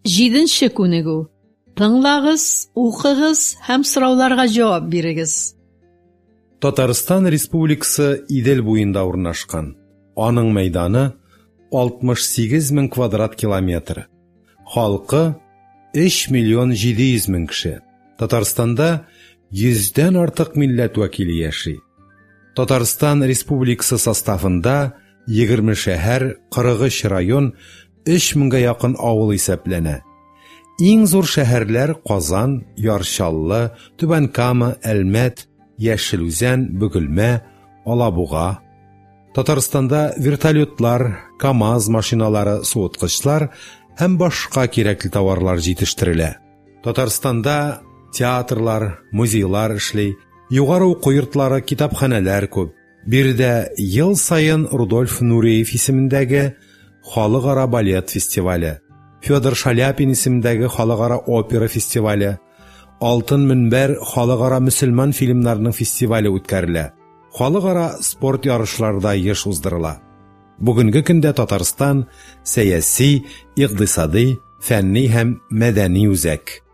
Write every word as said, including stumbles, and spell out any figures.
җиденче күнегү. Тыңлагыз, укыгыз һәм сорауларга җавап бирегез. Татарстан Республикасы Идел буенда урнашкан. Аның мәйданы алтмыш сигез мең квадрат километр. Халкы өч миллион җиде йөз мең кеше. Татарстанда йөздән артык милләт вәкиле яши. Татарстан Республикасы составында егерме шәһәр, кырык өч район, өч меңгә якын авыл исәпләнә. Иң зур шәһәрләр Казан, Ярчаллы, Түбәнкама, Әлмәт, Яшелүзән, Бөгелмә, Алабуга. Татарстанда вертолетлар, КАМАЗ машиналары, суыткычлар һәм башка кирәкле товарлар җитештерелә. Татарстанда театрлар, музейлар эшли, югары уку йортлары, китапханәләр күп. Биредә ел сайын Рудольф Нуриев исемендәге Халыкара балет фестивале, Федор Шаляпин исемендәге Халыкара опера фестивале, Алтын мөнбәр Халыкара мөселман фильмнарының фестивале үткәрелә. Халыкара спорт ярышларда еш уздырыла. Бүгенге көндә Татарстан сәяси, икътисади, фәнни һәм мәдәни үзәк.